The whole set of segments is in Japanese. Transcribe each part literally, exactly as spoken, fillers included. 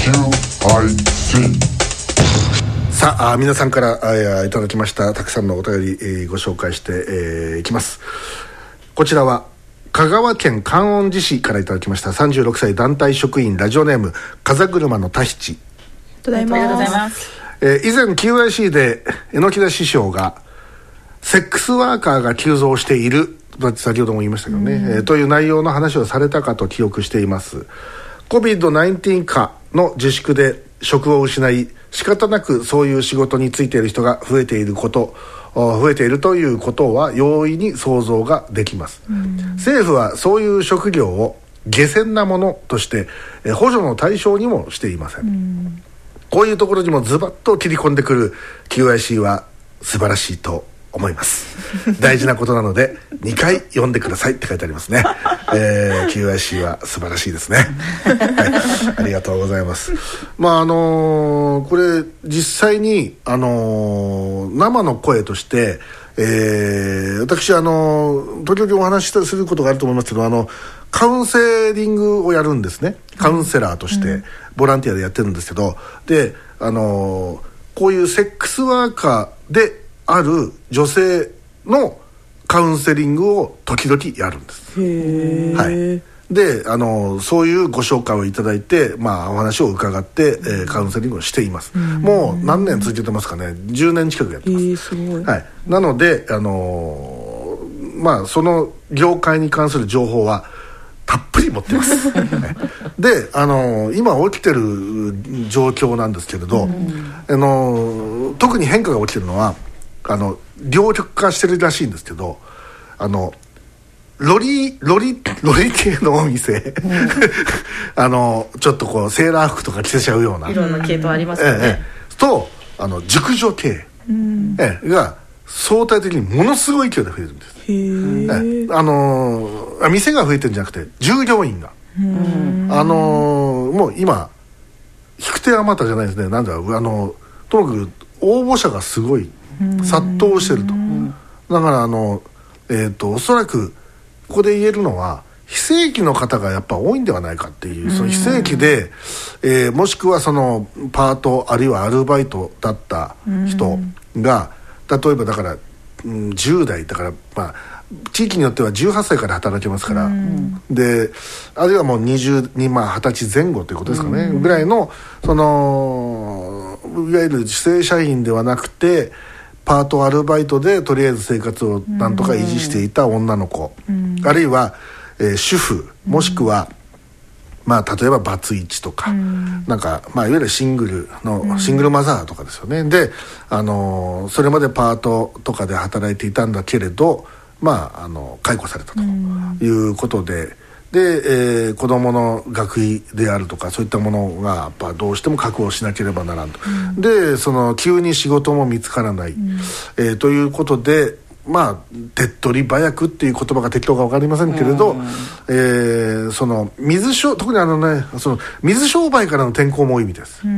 さあ、皆さんからいただきましたたくさんのお便り、えー、ご紹介してい、えー、きます。こちらは香川県観音寺市からいただきました。さんじゅうろくさい団体職員、ラジオネーム風車のタヒチ。 ありがとうございます。 えー、以前 キューアイシー で榎田師匠がセックスワーカーが急増していると先ほども言いましたけどね、えー、という内容の話をされたかと記憶しています。 コビッドナインティーン 下の自粛で職を失い、仕方なくそういう仕事に就いている人が増えていること増えているということは容易に想像ができます。政府はそういう職業を下賤なものとして、えー、補助の対象にもしていません。こういうところにもズバッと切り込んでくる キューアイシー は素晴らしいと思います。大事なことなのでにかい読んでくださいって書いてありますね。えー、キューアイシー は素晴らしいですね。はい、ありがとうございます。まああのー、これ実際に、あのー、生の声として、えー、私、あのー、時々お話しすることがあると思いますけど、あのカウンセリングをやるんですね。カウンセラーとしてボランティアでやってるんですけど、で、あのー、こういうセックスワーカーである女性のカウンセリングを時々やるんです。 へー、 はい、で、あのそういうご紹介をいただいて、まあ、お話を伺って、えー、カウンセリングをしています。もう何年続けてますかね。じゅうねん近くやってます。 えー、すごい。 はい、なので、あのー、まあその業界に関する情報はたっぷり持ってますで、あのー、今起きてる状況なんですけれど、あのー、特に変化が起きてるのは、あの両極化してるらしいんですけど、あのロリロリロリ系のお店あのちょっとこうセーラー服とか着せちゃうようないろんな系統ありますよね、 ええ、とあの熟女系、ええ、が相対的にものすごい勢いで増えるんです。 へー、 ええ、あの店が増えてるんじゃなくて従業員が、あのもう今引く手あまたじゃないですね。なんだろう、あのともかく応募者がすごい殺到してると。だからあの、えーと、おそらくここで言えるのは非正規の方がやっぱ多いんではないかっていう、その非正規で、えー、もしくはそのパートあるいはアルバイトだった人が、例えばだから、うん、じゅう代だから、まあ地域によってはじゅうはっさいから働けますから、であるいはもうにじゅうに、まあ、はたちぜん後ということですかね、ぐらいのそのいわゆる正社員ではなくてパートアルバイトでとりあえず生活をなんとか維持していた女の子、あるいは、えー、主婦もしくは、まあ、例えばバツイチとか、なんか、まあ、いわゆるシングルのシングルマザーとかですよね。で、あのー、それまでパートとかで働いていたんだけれど、まあ、あの解雇されたということで、で、えー、子どもの学費であるとかそういったものがやっぱどうしても確保しなければならんと、うん、でその急に仕事も見つからない、うん、えー、ということで、まあ手っ取り早くっていう言葉が適当か分かりませんけれど、うん、えー、その水商特にあのねその水商売からの転向も多いみたいです、うん、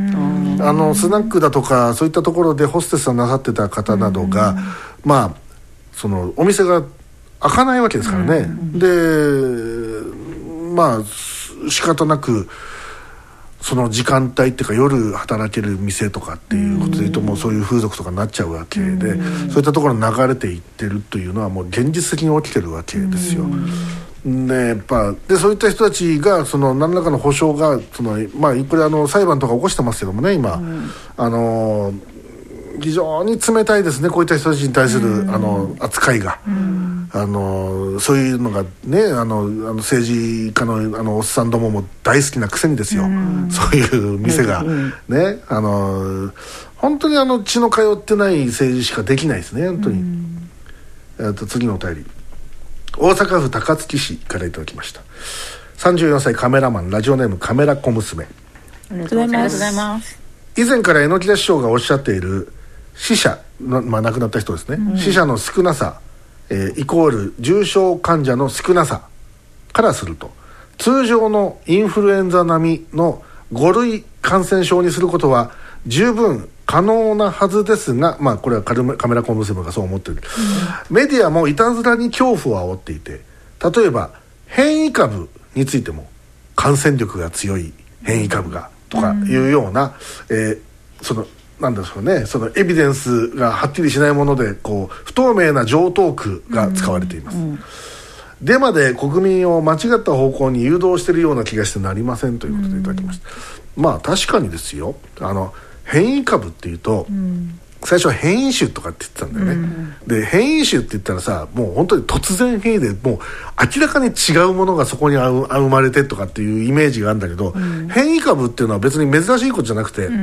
あのスナックだとかそういったところでホステスをなさってた方などが、うん、まあそのお店が開かないわけですからね、うん、でまあ仕方なくその時間帯っていうか夜働ける店とかっていうことでいうと、もうそういう風俗とかになっちゃうわけで、そういったところに流れていってるというのはもう現実的に起きてるわけですよ。でやっぱでそういった人たちがその何らかの保障がその、まあ、これあの裁判とか起こしてますけどもね今、うん、あの非常に冷たいですねこういった人たちに対する、うん、あの扱いが、うん、あのそういうのがねあのあの政治家のあのおっさんどもも大好きなくせにですよ、うん、そういう店が、うん、ねあの本当にあの血の通ってない政治しかできないですね本当に、うん、えー、と次のお便り大阪府高槻市からいただきました。さんじゅうよんさいカメラマンラジオネームカメラ小娘。ありがとうございます。 以前から榎田師匠がおっしゃっている死者の、まあ、亡くなった人ですね、うん、死者の少なさ、えー、イコール重症患者の少なさからすると通常のインフルエンザ並みのご類感染症にすることは十分可能なはずですが、まあこれはカメラコン娘がそう思っている、うん、メディアもいたずらに恐怖を煽っていて、例えば変異株についても感染力が強い変異株がとかいうような、うんえー、そのなんでしょうね、そのエビデンスがはっきりしないものでこう不透明な常套句が使われています、うんうん、デマで国民を間違った方向に誘導しているような気がしてなりませんということでいただきました、うん、まあ確かにですよ、あの変異株っていうと、うん最初は変異種とかって言ってたんだよね、うん、で変異種って言ったらさもう本当に突然変異でもう明らかに違うものがそこに生まれてとかっていうイメージがあるんだけど、うん、変異株っていうのは別に珍しいことじゃなくて、うん、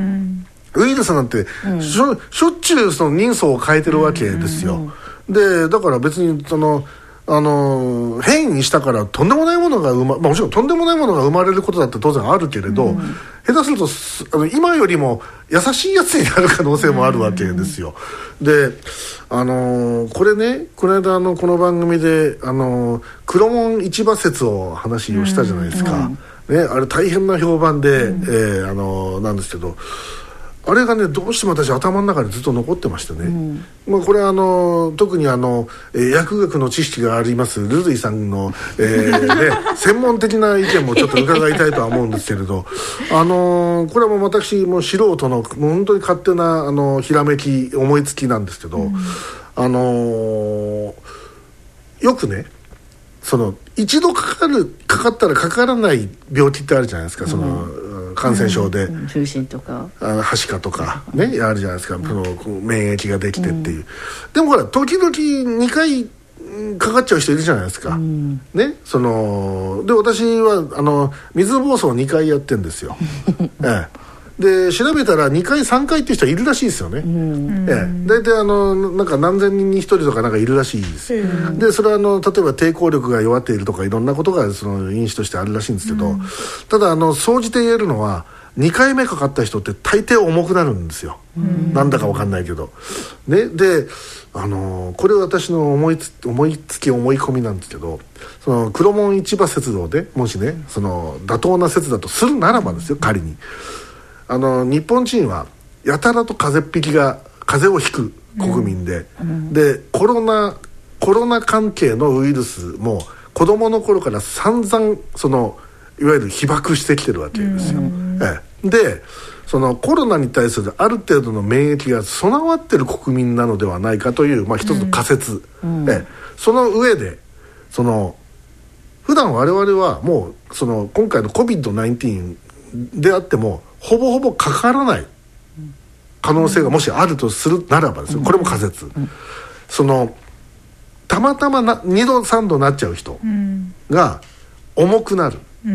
ウイルスなんてし ょ, しょっちゅうその人相を変えてるわけですよ、うんうんうん、でだから別にそのあの変異にしたからとんでもないものが生ま、まあ、もちろんとんでもないものが生まれることだって当然あるけれど、うん、下手するとあの今よりも優しいやつになる可能性もあるわけですよ、うん、であのこれねこの間あのこの番組であの黒門市場説を話をしたじゃないですか、うんね、あれ大変な評判で、うんえー、あのなんですけどあれがねどうしても私頭の中でずっと残ってましたね、うんまあ、これはあの特にあの、えー、薬学の知識がありますルルイさんの、えーね、専門的な意見もちょっと伺いたいとは思うんですけれどあのー、これはもう私も素人のもう本当に勝手なあのひらめき思いつきなんですけど、うん、あのー、よくねその一度かかるかかったらかからない病気ってあるじゃないですか、その、うん、感染症で、うん、 風疹とかはしかとかね、うん、あるじゃないですか、うん、その免疫ができてっていう、うん、でもほら時々にかいかかっちゃう人いるじゃないですか、うん、ねそので私はあの水疱瘡にかいやってるんですよ、ええで調べたらにかいさんかいっていう人はいるらしいですよね、うんええ、大体あのなんか何千人にひとりとかなんかいるらしいです、うん、でそれはあの例えば抵抗力が弱っているとかいろんなことがその因子としてあるらしいんですけど、うん、ただあの総じて言えるのはにかいめかかった人って大抵重くなるんですよ、うん、なんだか分かんないけど、ね、であのこれは私の思いつ思いつき思い込みなんですけどその黒門市場説道でもしねその妥当な説だとするならばですよ仮にあの日本人はやたらと風邪っ引きが風邪をひく国民で、うん、でコロナコロナ関係のウイルスも子供の頃から散々そのいわゆる被爆してきてるわけですよ、うんええ、でそのコロナに対するある程度の免疫が備わってる国民なのではないかという、まあ、一つの仮説、うんええ、その上でその普段我々はもうその今回の コビッドナインティーン であってもほぼほぼかからない可能性がもしあるとするならばですよ、これも仮説、うん、そのたまたまなにどさんどなっちゃう人が重くなる、うん、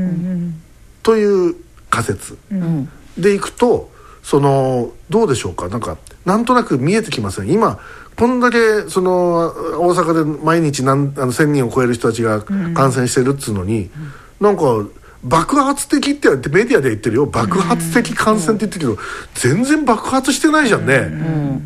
という仮説、うん、でいくとそのどうでしょうかなんかなんとなく見えてきません今こんだけその大阪で毎日何あのせんにんを超える人たちが感染してるっつうのに、うん、なんか爆発的ってメディアで言ってるよ爆発的感染って言ってるけど、うん、全然爆発してないじゃんね、うん、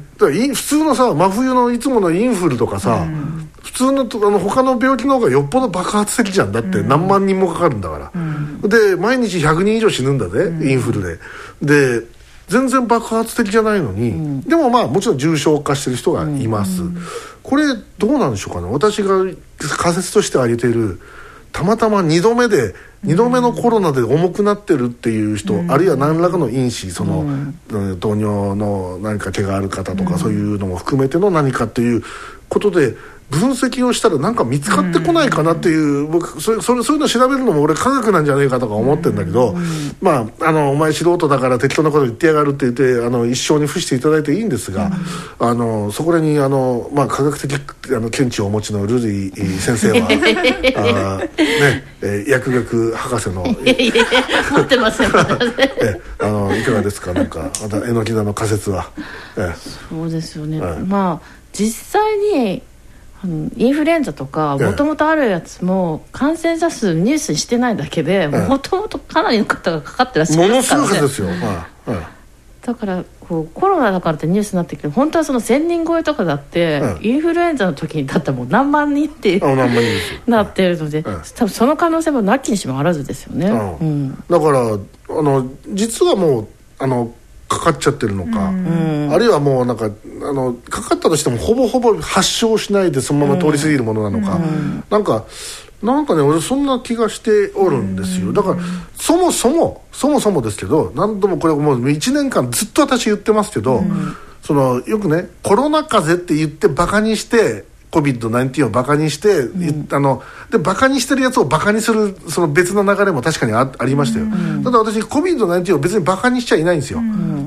だから普通のさ真冬のいつものインフルとかさ、うん、普通のあの他の病気の方がよっぽど爆発的じゃんだって何万人もかかるんだから、うん、で毎日ひゃくにん以上死ぬんだぜ、うん、インフルでで全然爆発的じゃないのに、うん、でもまあもちろん重症化してる人がいます、うん、これどうなんでしょうかね私が仮説として挙げているたまたまにどめでにどめのコロナで重くなってるっていう人、うん、あるいは何らかの因子その、うん、糖尿の何か毛がある方とか、うん、そういうのも含めての何かっていうことで分析をしたらなんか見つかってこないかなっていう、うん、僕それそれそういうの調べるのも俺科学なんじゃねえかとか思ってるんだけど、うん、まああのお前素人だから適当なこと言ってやがるって言ってあの一生に付していただいていいんですが、うん、あのそこにあの、まあ、科学的あの見地をお持ちのルリー先生はあ、ねえ薬学博士のいやいや持ってませんえあのいかがですかなんかまたえのきだの仮説はえそうですよね、はい、まあ実際にインフルエンザとかもともとあるやつも感染者数ニュースにしてないだけでもともとかなりの方がかかってらっしゃるからねものすごい数ですよ、はいはい、 だからこうコロナだからってニュースになってきて本当はそのせんにん超えとかだって、はい、インフルエンザの時にだったらもう何万人っていうなってるので、はい、多分その可能性もなきにしもあらずですよね、うん、 だからあの実はもうあのかかっちゃってるのか、うん、あるいはもうなんかあのかかったとしてもほぼほぼ発症しないでそのまま通り過ぎるものなのか、うん、なんかなんかね俺そんな気がしておるんですよ。だからそもそもそもそもですけど、何度もこれもういちねんかんずっと私言ってますけど、そのよくねコロナ風邪って言ってバカにして コビッドナインティーン をバカにして、うん、あのでバカにしてるやつをバカにするその別の流れも確かに あ, ありましたよ、うん、ただ私 コビッドナインティーン を別にバカにしちゃいないんですよ、うん、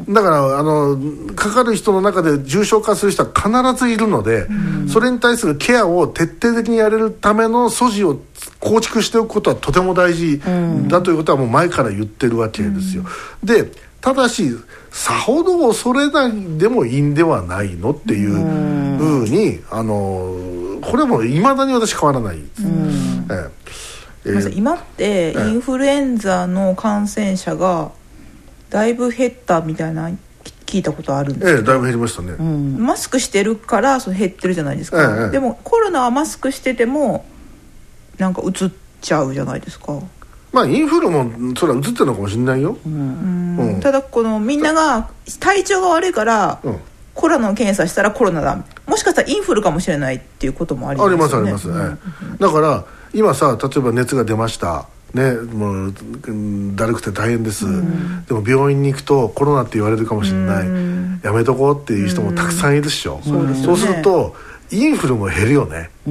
だからあのかかる人の中で重症化する人は必ずいるので、うん、それに対するケアを徹底的にやれるための素地を構築しておくことはとても大事だということはもう前から言ってるわけですよ、うん、でただしさほど恐れないでもいいんではないのっていうふうにあのこれもいまだに私変わらないです、うんえー、今ってインフルエンザの感染者がだいぶ減ったみたいな聞いたことあるんですけど、 えー、だいぶ減りましたね、 うん、マスクしてるからその減ってるじゃないですか、えー、でもコロナはマスクしててもなんかうつっちゃうじゃないですか。 まあインフルもそれは映ってるのかもしれないよ、 うんうん、ただこのみんなが体調が悪いから、うん、コロナの検査したらコロナだ、もしかしたらインフルかもしれないっていうこともありますよね。 ありますあります、うん、だから今さ例えば熱が出ましたね、もうだるくて大変です、うん、でも病院に行くとコロナって言われるかもしれない、うん、やめとこうっていう人もたくさんいるでしょ、うん、そうですよね。そうするとインフルも減るよね、うん、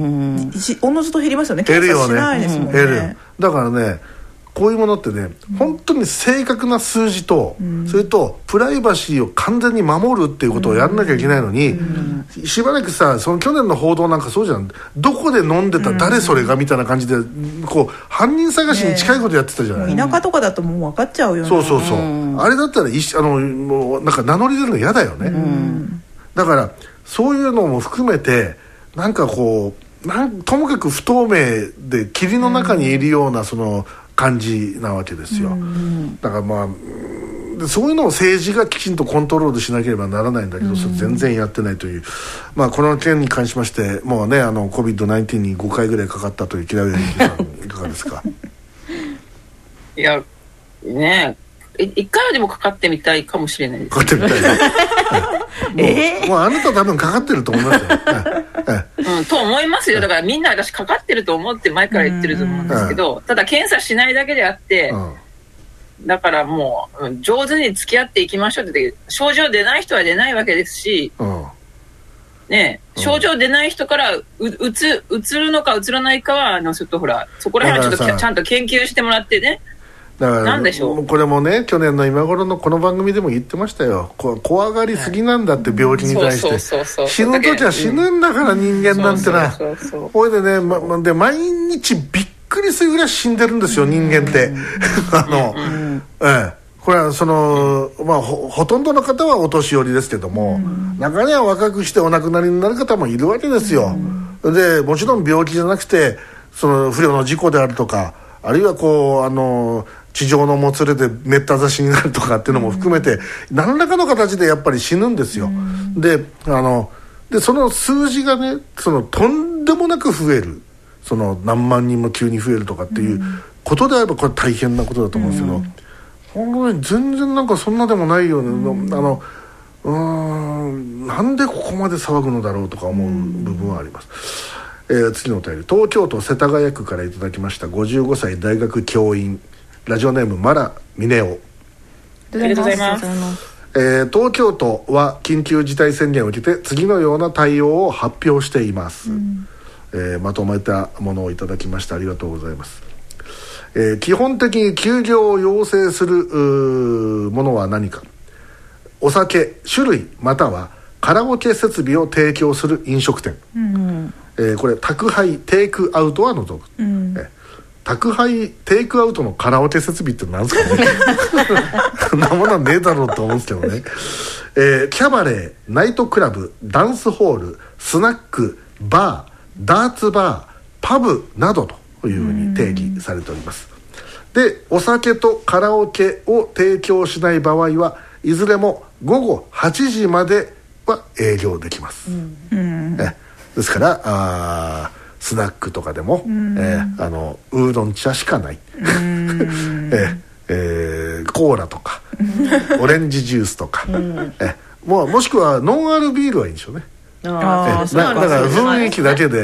おのずと減りますよね。検査しないですもんね。 減るよね、減る。だからねこういうものってね、うん、本当に正確な数字と、うん、それとプライバシーを完全に守るっていうことをやらなきゃいけないのに、うんうん、しばらくさその去年の報道なんかそうじゃん、どこで飲んでた、うん、誰それがみたいな感じでこう犯人探しに近いことやってたじゃない、 ね、田舎とかだともう分かっちゃうよね。 そうそうそう、うん、あれだったらいあのもうなんか名乗り出るの嫌だよね、うん、だからそういうのも含めてなんかこうなんともかく不透明で霧の中にいるようなその感じなわけですよ、うん、だからまあそういうのを政治がきちんとコントロールしなければならないんだけど、うん、それ全然やってないという、まあ、この件に関しましてもうねあの コビッドナインティーン にごかいぐらいかかったという平上由紀さんいかがですか。 いやねえいっかいはでもかかってみたいかもしれないです。 かかってみたい、ねもう、えー、もうあなた多分かかってると思いますよ、 うん、と思いますよ。だからみんな私かかってると思って前から言ってると思うんですけど、ただ検査しないだけであって、うん、だからもう上手に付き合っていきましょうって、症状出ない人は出ないわけですし、うんね、症状出ない人からううつうつるのかうつらないかはあのちょっとほらそこら辺はちょっとちゃんと研究してもらってね。 だからなんでしょう、これもね去年の今頃のこの番組でも言ってましたよ。こ怖がりすぎなんだって、病気に対して死ぬ時は死ぬんだから人間なんてな。ほいでね、ま、で毎日びっくりするぐらい死んでるんですよ人間ってあの、ええ、これはその、まあ、ほ, ほとんどの方はお年寄りですけども、中には若くしてお亡くなりになる方もいるわけですよ。でもちろん病気じゃなくてその不慮の事故であるとか、あるいはこうあの地上のもつれでめった刺しになるとかっていうのも含めて、うん、何らかの形でやっぱり死ぬんですよ、うん、であのでその数字がねそのとんでもなく増える、その何万人も急に増えるとかっていうことであればこれ大変なことだと思うんですけど、うん、本当に全然なんかそんなでもないよね、うん、あのうーんなんでここまで騒ぐのだろうとか思う部分はあります、うん。えー、次のお便り、東京都世田谷区からいただきました。ごじゅうごさい大学教員、ラジオネームマラミネオ。ありがとうございます。 えー、東京都は緊急事態宣言を受けて次のような対応を発表しています、うんえー、まとめたものをいただきましてありがとうございます、えー、基本的に休業を要請するものは何か、お酒、酒類またはカラオケ設備を提供する飲食店、うんえー、これ宅配テイクアウトは除く、うんえー、宅配テイクアウトのカラオケ設備って何ですかねそんなものはねえだろうと思うんですけどね、えー、キャバレー、ナイトクラブ、ダンスホール、スナック、バー、ダーツバー、パブなどというふうに定義されております。でお酒とカラオケを提供しない場合はいずれもごごはちじまでは営業できます、うん、えですからあスナックとかでも、うんえー、あのウーロン茶しかない、うんええー、コーラとかオレンジジュースとか、うんえも, もしくはノンアルビールはいいんでしょうね。あえだ, だから雰囲気だけで、うん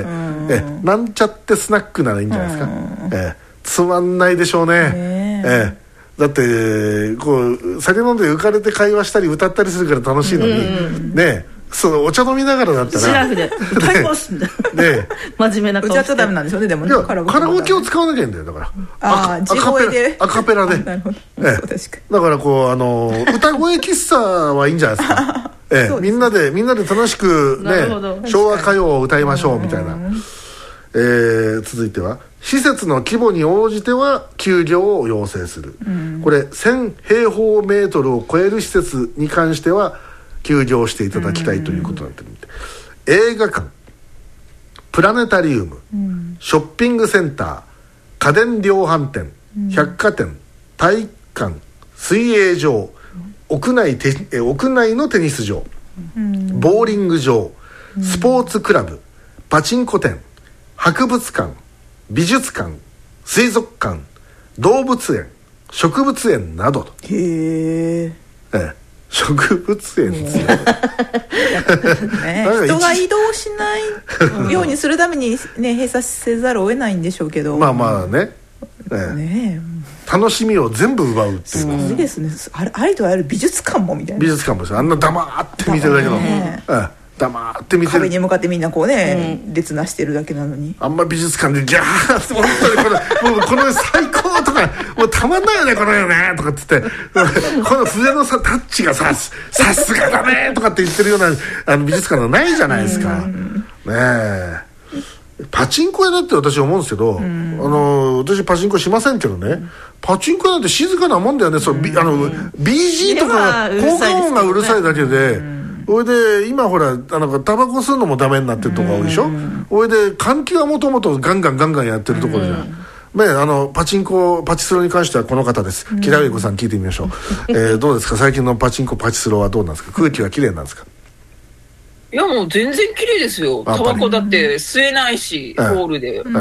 えなんちゃってスナックならいいんじゃないですか、えつまんないでしょうね、えだってこう酒飲んで浮かれて会話したり歌ったりするから楽しいのに、うん、ねそのお茶飲みながらだったらシラフで歌いますんで、ね、真面目な顔して歌っちゃダメなんですよね。でもねカラオケを使わなきゃいいんだよ。だからああ地声でアカペラでなるほど、 ええ、だからこうあの歌声喫茶はいいんじゃないですかええ、みんなでみんなで楽しくね昭和歌謡を歌いましょうみたいな、えー、続いては施設の規模に応じては休業を要請する、うん、これせん平方メートルを超える施設に関しては休業していただきたいということになってるんで、うん、映画館、プラネタリウム、うん、ショッピングセンター、家電量販店、うん、百貨店、体育館、水泳場、うん、屋内てえ屋内のテニス場、うん、ボーリング場、スポーツクラブ、パチンコ店、博物館、美術館、水族館、動物園、植物園などと。 へー、ええ植物園ですよ、 ね、人が移動しないようにするために、ね、閉鎖せざるを得ないんでしょうけど、 まあまあね、ねね楽しみを全部奪うっていう、 すごいですね。あれありとある美術館もみたいな。 美術館もですよ。あんな黙って見てるだけの、ねうん、黙って見てる。 壁に向かってみんなこうね、うん、列なしてるだけなのに。 あんま美術館でギャーって本当にこのもうこの最高とかもうたまんないよねこのよねとかって言ってこの筆のさタッチがささすがだねとかって言ってるようなあの美術館がないじゃないですか、うん、ねえパチンコ屋だって私思うんですけど、うん、あの私パチンコしませんけどね、うん、パチンコ屋なんて静かなもんだよね、うん、そう、B、あの ビージー とか効果音がうるさいだけで、それで今ほらあのタバコ吸うのもダメになってるとこ多いでしょ。それで換気はもともとガンガンガンガンやってるところじゃん、ね、あのパチンコパチスロに関してはこの方です、木田上子さん聞いてみましょう、えー、どうですか最近のパチンコパチスロはどうなんですか、空気はきれいなんですか。 いやもう全然綺麗ですよ。タバコだって吸えないし、ホールで、うん、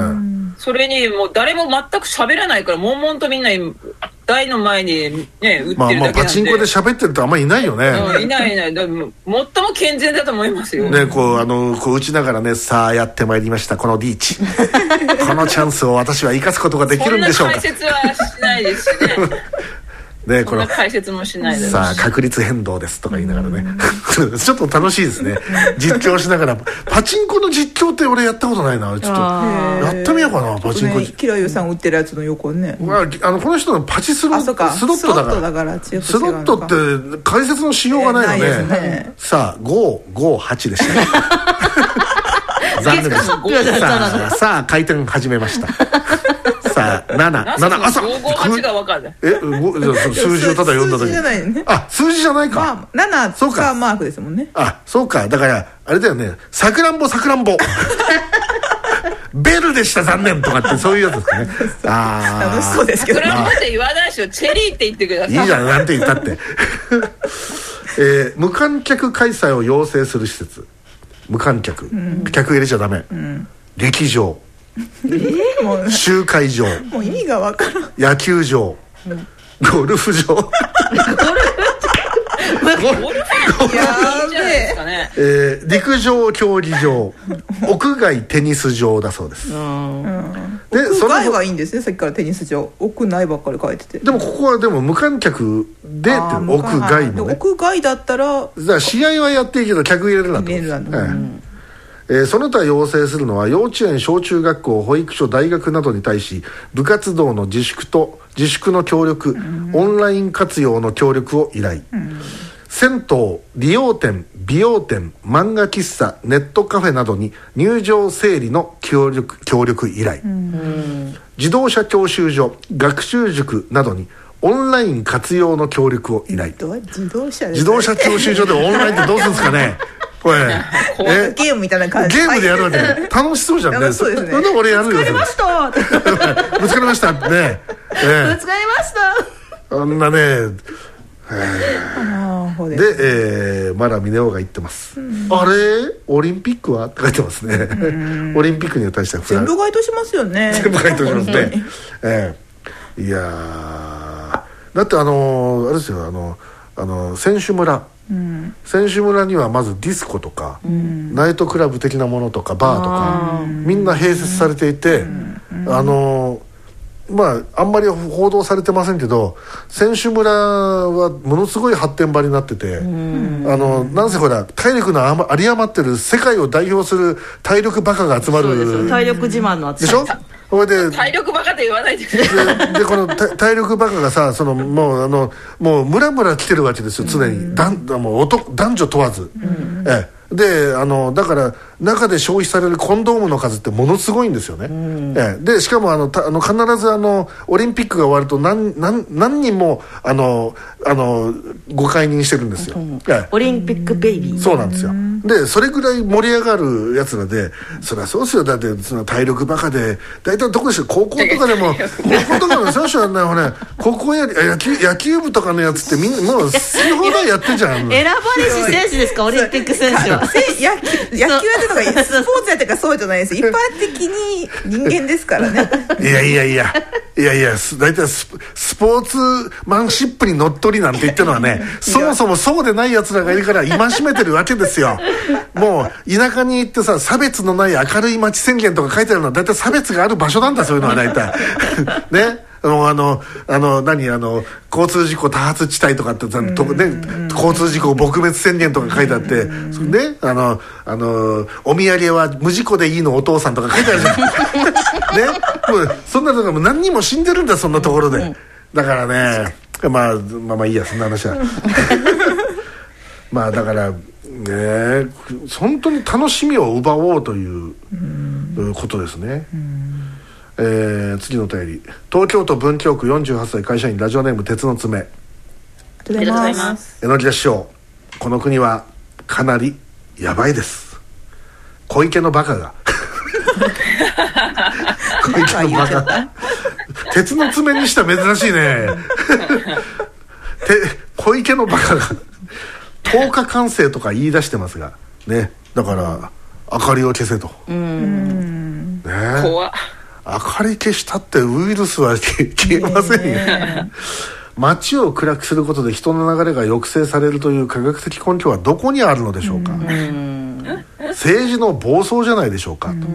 それにもう誰も全く喋らないから悶々とみんな台の前にね打ってるだけなんで、まあ、まあパチンコで喋ってるとあんまりいないよね、 うん、いないいない。だ最も健全だと思いますよね。こうあのこう打ちながらね、さあやってまいりましたこのリーチこのチャンスを私は生かすことができるんでしょうか。 そんな解説はしないですしねね、 この解説もしないでさあ確率変動ですとか言いながらねちょっと楽しいですね実況しながら。パチンコの実況って俺やったことないな。ちょっとやってみようかなパチンコ、ね、 キラユさん売ってるやつの横ね、 あのこの人のパチスロスロットだから、スロットだからスロットって解説のしようがないので、えーないですね、さあごーごーはちでした残念でしたさあ、さあ回転始めましたさあなななな朝ごーごーはちが分かる。 え数字をただ読んだだけ。数字じゃないよね。あ数字じゃないか、まあ、 なながマークですもんね。 あそうか、だからあれだよね、さくらんぼさくらんぼベルでした残念とかってそういうやつですかね。 あ楽しそうですけど、 さくらんぼって言わないでしょ、チェリーって言ってください。 いいじゃんなんて言ったってえー、無観客開催を要請する施設、無観客、うん、客入れちゃダメ、うん、劇場、えー、もう集会場、 もう意味がわからん、 野球場、うん、ゴルフ場ゴルフやべえ、 えー、陸上競技場屋外テニス場だそうです。 うんで屋外はいいんですね。さっきからテニス場屋内ばっかり書いてて、 でもここはでも無観客でって屋外もね、 屋外だったらだから試合はやっていいけど客入れるなと、入れるなと、えーえー、その他要請するのは幼稚園小中学校保育所大学などに対し部活動の自粛と自粛の協力、うん、オンライン活用の協力を依頼、うん、銭湯、理容店、美容店、漫画喫茶、ネットカフェなどに入場整理の協力、協力依頼、うん、自動車教習所、学習塾などにオンライン活用の協力を依頼。 自動車自動車教習所でオンラインってどうするんですかねこれえゲームみたいな感じ、 ゲームでやるわけね楽しそうじゃんね。 そうですね。 俺やるよ。 ぶつかりましたぶつかりましたね、えー、ぶつかりましたあんなね、えー、で、えー、まだ峰夫が言ってます、うん、あれオリンピックはって書いてますね、うん、オリンピックに対しては全部該当しますよね。 全部該当しますね、えー、いやだってあのー、あれですよ、あのあの選手村、うん、選手村にはまずディスコとか、うん、ナイトクラブ的なものとかバーとかみんな併設されていて、うん、あのまああんまり報道されてませんけど選手村はものすごい発展場になってて、うん、あのなんせほら体力の有り余ってる世界を代表する体力バカが集まる。 そうですよ、体力自慢の集まりでしょ。それで体力バカって言わないでください。 でこの体力バカがさそのもうあのもうムラムラ来てるわけですよ常に、うん、だんもう男男女問わず、うん、ええであのだから中で消費されるコンドームの数ってものすごいんですよね、うんええ、でしかもあのたあの必ずあのオリンピックが終わると 何, 何, 何人もあのあのご解任してるんですよ、うんええ、オリンピックベイビー。 そうなんですよ。でそれぐらい盛り上がるやつらでそりゃそうですよ。だってその体力バカで大体どこでしょ高校とかでも高校とかの選手はねね高校や野球野球部とかのやつってみんなもう好き放題やってんじゃん。 選ばれし選手ですかオリンピック選手は。 野球、野球やってとかスポーツやってかそうじゃないです。一般的に人間ですからね。 いやいやいやいやいや大体 ス, スポーツマンシップにのっとりなんて言ってるのはねそもそもそうでないやつらがいるから戒めてるわけですよ。もう田舎に行ってさ差別のない明るい街宣言とか書いてあるのは大体差別がある場所なんだそういうのは大体ね。あのあのあの何あの交通事故多発地帯とかってさ、ね、交通事故撲滅宣言とか書いてあってねあのあのお土産は無事故でいいのお父さんとか書いてあるじゃんねもうそんなとこも何人も死んでるんだそんなところで。だからねまあまあまあいいやそんな話はまあだからね本当に楽しみを奪おうということですね。えー、次のお便り東京都文京区よんじゅうはっさい会社員ラジオネーム鉄の爪。 ありがとうございます。 榎木師匠この国はかなりやばいです。小池のバカが小池のバカ鉄の爪にした珍しいね小池のバカがとおか完成とか言い出してますがね。だから明かりを消せと。うーん、ね、 怖っ。 明かり消したってウイルスは消えませんよ、ね、街を暗くすることで人の流れが抑制されるという科学的根拠はどこにあるのでしょうか。うん政治の暴走じゃないでしょうかと。うん、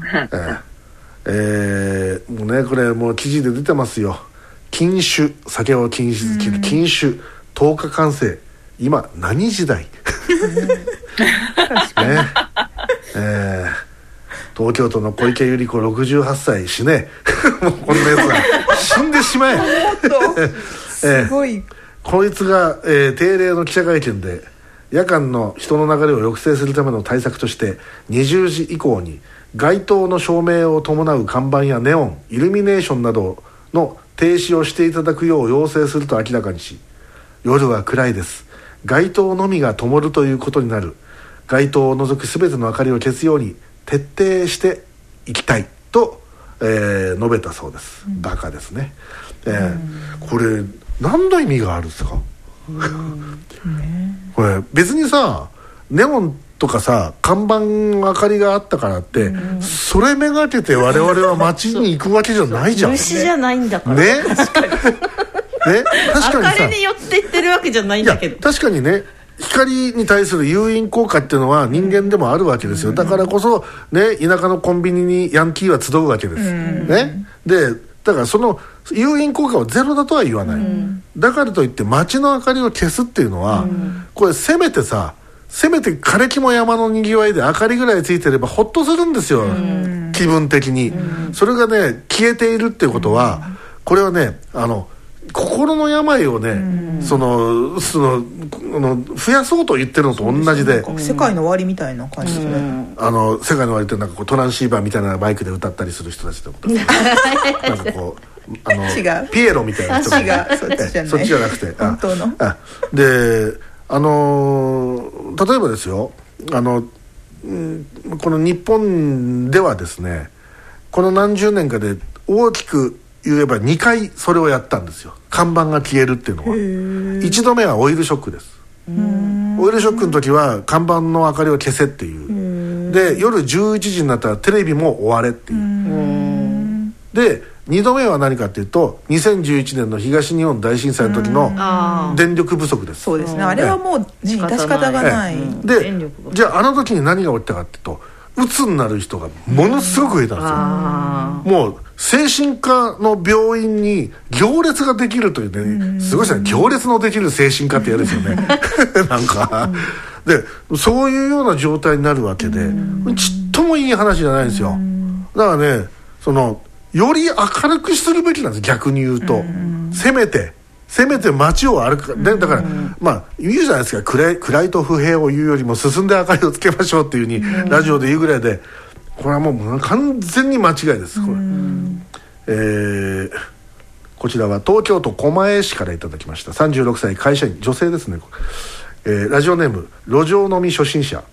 えーえー、もうねこれもう記事で出てますよ。禁酒酒を禁止できる禁酒とおか完成今何時代ねえー東京都の小池百合子ろくじゅうはっさい死ねもうこんなやつは死んでしまえすごい、 えー、こいつが、えー、定例の記者会見で夜間の人の流れを抑制するための対策としてにじゅうじ以降に街灯の照明を伴う看板やネオンイルミネーションなどの停止をしていただくよう要請すると明らかにし夜は暗いです街灯のみが灯るということになる街灯を除く全ての明かりを消すように徹底していきたいと、えー、述べたそうです、うん、バカですね、えーうん、これ何の意味があるんですか、うんね、これ別にさネオンとかさ看板明かりがあったからって、うん、それめがけて我々は街に行くわけじゃないじゃん虫じゃないんだからね確かにね確かにさ明かりによって行ってるわけじゃないんだけど確かにね光に対する誘引効果っていうのは人間でもあるわけですよ。だからこそ、ね、田舎のコンビニにヤンキーは集うわけです、ね、でだからその誘引効果はゼロだとは言わない、うん、だからといって街の明かりを消すっていうのは、うん、これせめてさせめて枯れ木も山のにぎわいで明かりぐらいついてればホッとするんですよ、うん、気分的に、うん、それがね消えているっていうことは、うん、これはねあの心の病をね、うん、そのそのの増やそうと言ってるのと同じで、 世界の終わりみたいな感じですね、うん、 あの世界の終わりってなんかこうトランシーバーみたいなマイクで歌ったりする人たちってことなんかこうあの違うピエロみたいな人が違うそっちじゃないそっちじゃなくて本当のあであの例えばですよあのこの日本ではですねこの何十年かで大きく言えばにかいそれをやったんですよ。看板が消えるっていうのは。いちどめはオイルショックです。オイルショックの時は看板の明かりを消せっていうで夜じゅういちじになったらテレビも終われっていうでにどめは何かっていうとにせんじゅういちねんの東日本大震災の時の電力不足です。 そうですね、あれはもう、ね、致し方がない。 でじゃああの時に何が起きたかっていうと、鬱になる人がものすごく増えたんですよ。もう精神科の病院に行列ができるというね、すごいですね、行列のできる精神科ってやるんですよねなんかでそういうような状態になるわけで、ちっともいい話じゃないんですよ。だからね、そのより明るくするべきなんです、逆に言うと。せめてせめて街を歩くで、だからまあ言うじゃないですか、暗い、暗いと不平を言うよりも進んで明かりをつけましょうっていうふうにラジオで言うぐらいで、これはもう完全に間違いです。これ、えー、こちらは東京都狛江市からいただきました。さんじゅうろくさい会社員、女性ですね。えー、ラジオネーム路上飲み初心者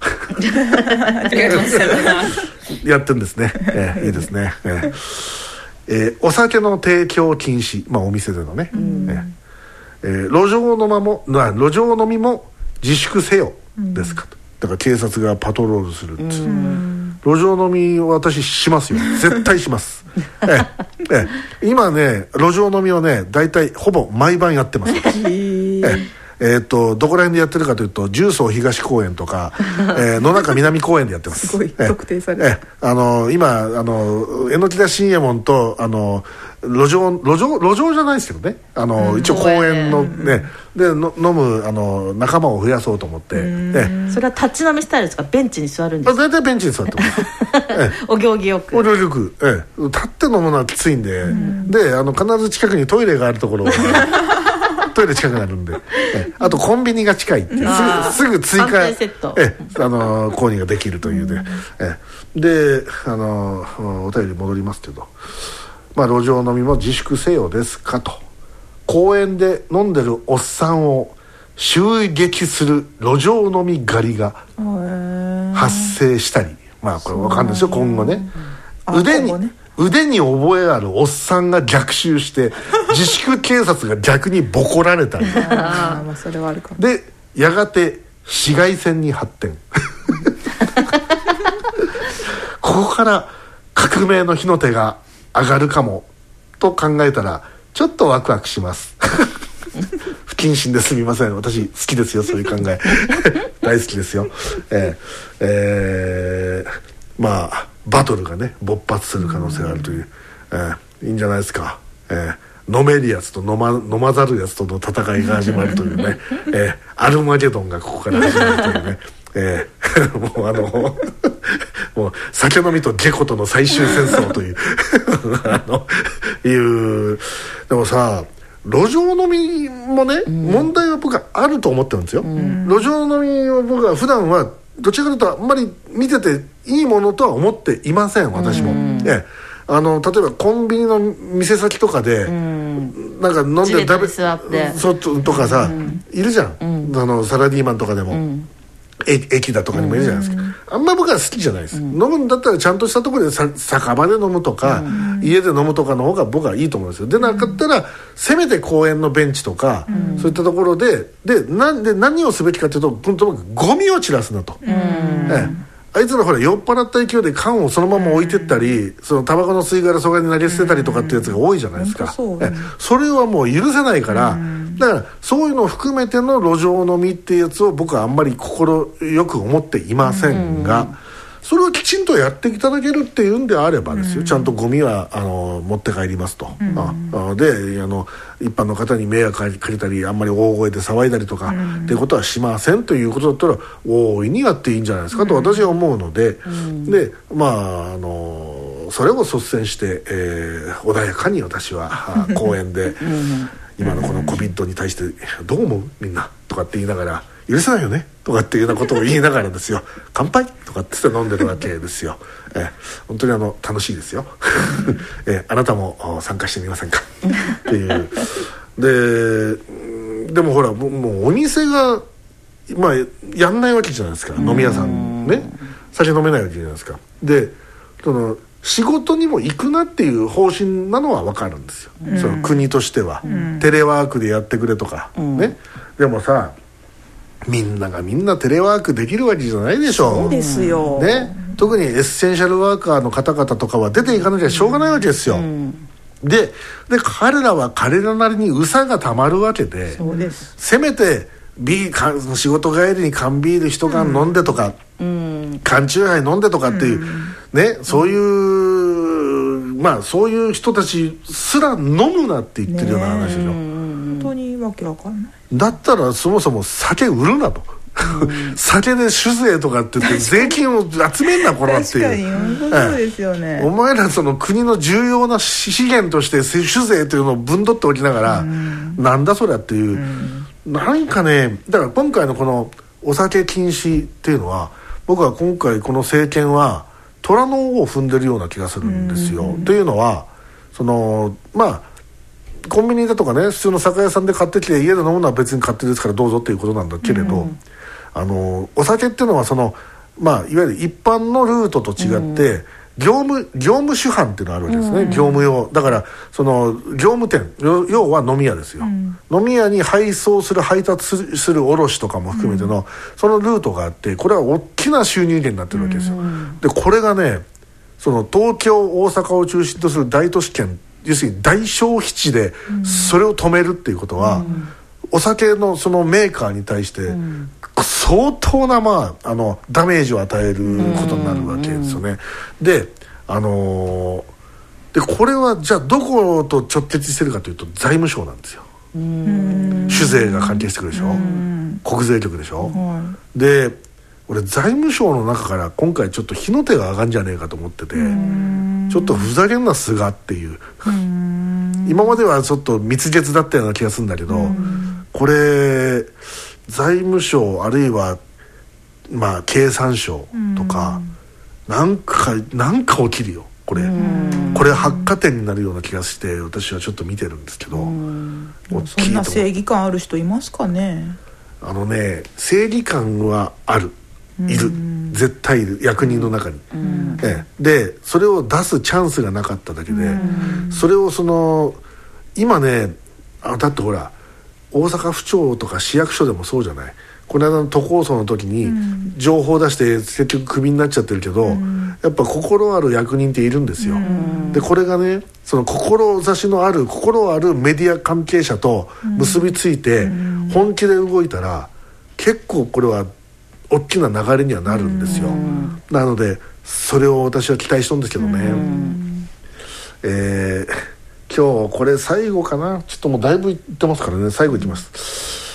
やってるんですね、えー、いいですね、えーえー、お酒の提供禁止、まあお店でのね、えーえー、路上のまも路上飲みも自粛せよですかと。だから警察がパトロールするって、路上飲みを私しますよ、絶対しますえーえー、今ね路上飲みをね大体ほぼ毎晩やってます、えーえー、とどこら辺でやってるかというと重曹東公園とか、えー、野中南公園でやってます。 すごい特定される、 えーえー、あの今あの榎田新右衛門とあの路上路上路上じゃないですけどね、あの、うん、一応公園のね、うん、での飲むあの仲間を増やそうと思って、えー、それは立ち飲みスタイルですか、ベンチに座るんですか。 大体ベンチに座ってますえー、お行儀よくお行儀よく、えー、立って飲むのはきついんで、うん、であの必ず近くにトイレがあるところをトイレ近くなるんで、えあとコンビニが近いっていうすぐ、すぐ追加えあの購入ができるというね、えであのお便り戻りますけど、まあ路上飲みも自粛せよですかと。公園で飲んでるおっさんを襲撃する路上飲み狩りが発生したり、まあこれ分かんないですよ今後ね。腕に腕に覚えあるおっさんが逆襲して自粛警察が逆にボコられたりあ、まあ、それはあるかも。 でやがて市街戦に発展ここから革命の火の手が上がるかもと考えたらちょっとワクワクします不謹慎ですみません、私好きですよそういう考え大好きですよ、えーえー、まあバトルがね勃発する可能性があるという、えー、いいんじゃないですか、えー、飲めるやつと飲 ま, 飲まざるやつとの戦いが始まるというね、えー、アルマゲドンがここから始まるというね、えー、もうあのもう酒飲みとゲコとの最終戦争というあのいうでもさ路上飲みもね、うん、問題は僕はあると思ってるんですよ、うん、路上飲みを僕は普段はどちらかというとあんまり見てていいものとは思っていません私も、うんええ、あの例えばコンビニの店先とかで、うん、なんか飲んで食べそうとかさ、うん、いるじゃん、うん、あのサラリーマンとかでも、うん、駅だとかにもいるじゃないですか、うん、あんまり僕は好きじゃないです、うん、飲むんだったらちゃんとしたところでさ酒場で飲むとか、うん、家で飲むとかの方が僕はいいと思うんですよ。でなかったら、うん、せめて公園のベンチとか、うん、そういったところで で, なんで何をすべきかというととにかくゴミを散らすなと、うんええあいつらほら酔っ払った勢いで缶をそのまま置いてったり、うん、そのタバコの吸い殻そがに投げ捨てたりとかってやつが多いじゃないですか、うんそうね、それはもう許せないから、うん、だからそういうのを含めての路上飲みっていうやつを僕はあんまり心よく思っていませんが、うんそれをきちんとやっていただけるっていうんであればですよ、うん、ちゃんとゴミはあの持って帰りますと、うん、あであの一般の方に迷惑かけたりあんまり大声で騒いだりとか、うん、っていうことはしませんということだったら大いにやっていいんじゃないですかと私は思うので、うん、でまああのそれを率先して、えー、穏やかに私は公園で、うん、今のこの コビッド に対してどう思うみんなとかって言いながら許せないよねとかっていうようなことを言いながらですよ乾杯とかって飲んでるわけですよ、えー、本当にあの楽しいですよ、えー、あなたも参加してみませんかっていうででもほらもうお店が、まあ、やんないわけじゃないですか飲み屋さんね酒飲めないわけじゃないですかでその仕事にも行くなっていう方針なのは分かるんですよ、うん、その国としては、うん、テレワークでやってくれとか、うん、ねでもさみんながみんなテレワークできるわけじゃないでしょ。 そうですよ、 ね、特にエッセンシャルワーカーの方々とかは出ていかなきゃしょうがないわけですよ、うんで, で彼らは彼らなりに憂さがたまるわけで、 そうです。 せめてビー仕事帰りに缶ビール一缶飲んでとか、うん、缶チューハイ飲んでとかっていう、うん、ね、そういう、うん、まあそういう人たちすら飲むなって言ってるような話でしょ。 本当にわけわかんない。 だったらそもそも酒売るなと、うん、酒で酒税とかって言って税金を集めんなこらっていう。 確かに本当そうですよね、 お前らその国の重要な資源として酒税というのをぶんどっておきながら、うん、なんだそりゃっていう、うん、なんかね、だから今回のこのお酒禁止っていうのは、僕は今回この政権は虎の尾を踏んでるような気がするんですよ、うん、というのはそのまあコンビニだとかね、普通の酒屋さんで買ってきて家で飲むのは別に勝手ですからどうぞっていうことなんだけれど、うん、あのお酒っていうのはその、まあ、いわゆる一般のルートと違って、うん、業務業務主販っていうのがあるわけですね、うん、業務用だからその業務店、要は飲み屋ですよ、うん、飲み屋に配送する配達する卸とかも含めての、うん、そのルートがあって、これは大きな収入源になってるわけですよ、うん、でこれがね、その東京大阪を中心とする大都市圏、要するに大消費地でそれを止めるっていうことは、うん、お酒のそのメーカーに対して相当な、まあ、あのダメージを与えることになるわけですよね、うん、で、あのー、でこれはじゃあどこと直結してるかというと財務省なんですよ。うん、酒税が関係してくるでしょ、うん、国税局でしょ、うん、で俺財務省の中から今回ちょっと火の手が上がるんじゃねえかと思ってて、ちょっとふざけんな菅っていう今まではちょっと蜜月だったような気がするんだけど、これ財務省あるいはまあ経産省とかなんかなんか起きるよこれ。これ発火点になるような気がして私はちょっと見てるんですけど、 そんな正義感ある人いますかね。 あのね、正義感はある、いる、絶対いる、役人の中に、ええ、でそれを出すチャンスがなかっただけで、それをその今ね、あだってほら大阪府庁とか市役所でもそうじゃない。この間の都構想の時に情報を出して結局クビになっちゃってるけど、やっぱ心ある役人っているんですよ。でこれがね、その志のある心あるメディア関係者と結びついて本気で動いたら結構これは大きな流れにはなるんですよ。なのでそれを私は期待してるんですけどね。えー今日これ最後かな、ちょっともうだいぶいってますからね、最後いきます、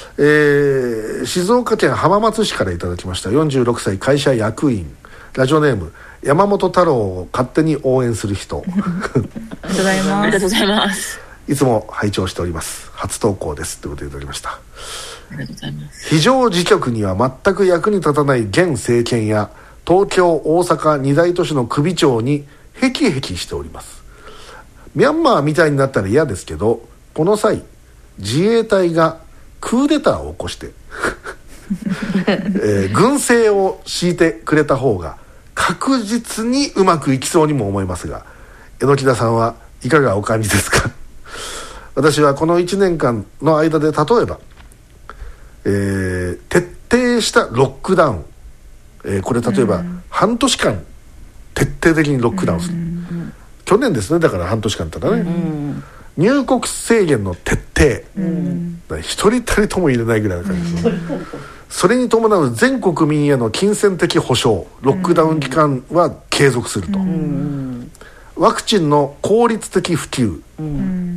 えー、静岡県浜松市からいただきました。よんじゅうろくさい会社役員、ラジオネーム山本太郎を勝手に応援する人ありがとうございます。ありがとうございます。 いつも拝聴しております、初投稿ですということでいただきました。ありがとうございます。非常時局には全く役に立たない現政権や東京大阪二大都市の首長にヘキヘキしております。ミャンマーみたいになったら嫌ですけど、この際自衛隊がクーデターを起こして、えー、軍政を敷いてくれた方が確実にうまくいきそうにも思いますが、榎田さんはいかがお感じですか。私はこのいちねんかんの間で例えば、えー、徹底したロックダウン、えー、これ例えば半年間徹底的にロックダウンする、去年ですね、だから半年間だったらね、うん、入国制限の徹底、うん、一人たりとも入れないぐらいの感じです、うん、それに伴う全国民への金銭的保障、ロックダウン期間は継続すると、うん、ワクチンの効率的普及、うん、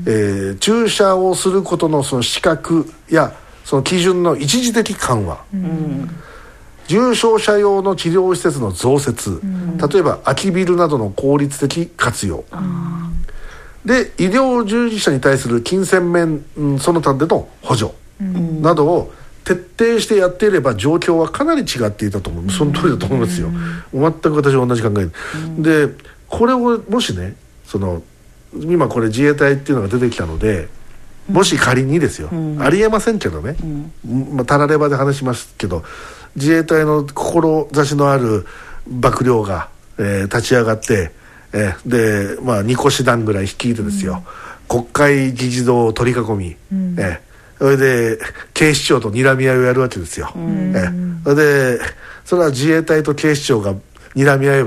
えー、注射をすることのその資格やその基準の一時的緩和、うん、重症者用の治療施設の増設、うん、例えば空きビルなどの効率的活用、うん、で医療従事者に対する金銭面、うん、その他での補助、うん、などを徹底してやっていれば状況はかなり違っていたと思う、うん、その通りだと思いますよ、うん、全く私は同じ考え、うん、でこれをもしね、その今これ自衛隊っていうのが出てきたので、もし仮にですよ、うん、ありえませんけどね、うん、まあ、たらればで話しますけど、自衛隊の志のある幕僚が、えー、立ち上がって、えー、で、まあ、にこ師団ぐらい率いてですよ、うん、国会議事堂を取り囲み、うん、えー、それで警視庁と睨み合いをやるわけですよ、うん、えー、それでそれは自衛隊と警視庁が睨み合えば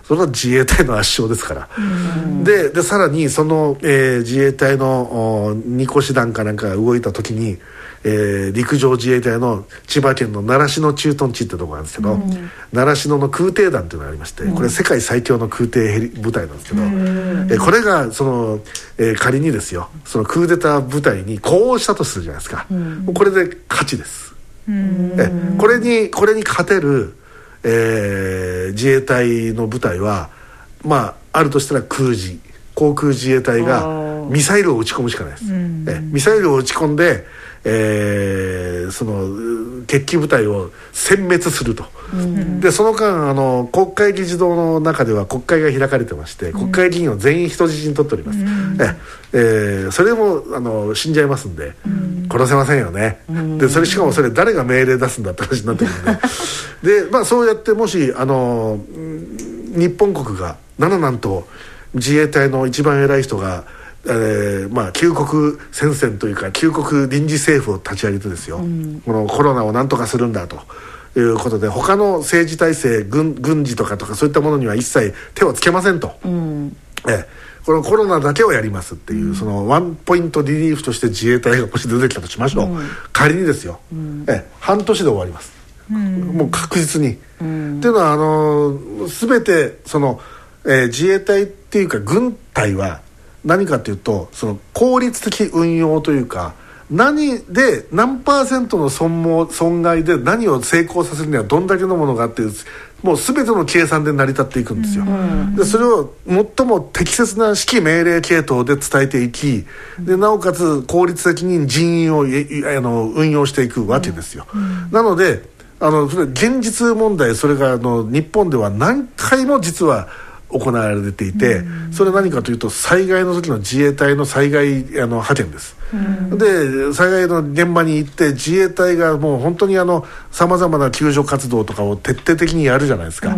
それは自衛隊の圧勝ですから、で, でさらにその、えー、自衛隊のにこ師団かなんかが動いた時に、えー、陸上自衛隊の千葉県の習志野駐屯地ってところなんですけど、うん、習志野の空挺団っていうのがありまして、これ世界最強の空挺ヘリ部隊なんですけど、うん、えこれがその、えー、仮にですよ、そのクーデター部隊に呼応したとするじゃないですか、うん、これで勝ちです、うん、えこれにこれに勝てる、えー、自衛隊の部隊はまああるとしたら空自航空自衛隊がミサイルを撃ち込むしかないです、うん、えミサイルを撃ち込んで、えー、その決起部隊を殲滅すると、うん、でその間あの国会議事堂の中では国会が開かれてまして、うん、国会議員を全員人質に取っております、うん、ええー、それもあの死んじゃいますんで、うん、殺せませんよね、うん、でそれしかもそれ誰が命令出すんだって話になってくるんでで、まあ、そうやってもしあの日本国がなななんと自衛隊の一番偉い人が、えーまあ、救国戦線というか救国臨時政府を立ち上げてですよ、うん、このコロナをなんとかするんだということで他の政治体制 軍, 軍事とかとかそういったものには一切手をつけませんと、うん、えー、このコロナだけをやりますっていう、うん、そのワンポイントリリーフとして自衛隊がもし出てきたとしましょう、うん、仮にですよ、うん、えー、半年で終わります、うん、もう確実に、うん、っていうのはあのー、全てそのえー、自衛隊っていうか軍隊は何かというとその効率的運用というか何で何パーセントの損耗損害で何を成功させるにはどんだけのものがあってもう全ての計算で成り立っていくんですよ、うん、でそれを最も適切な指揮命令系統で伝えていきでなおかつ効率的に人員をあの運用していくわけですよ、うん、なのであのそれ現実問題それがあの日本では何回も実は行われていて、うん、それは何かというと災害の時の自衛隊の災害あの派遣です、うん、で災害の現場に行って自衛隊がもう本当にさまざまな救助活動とかを徹底的にやるじゃないですか、うん、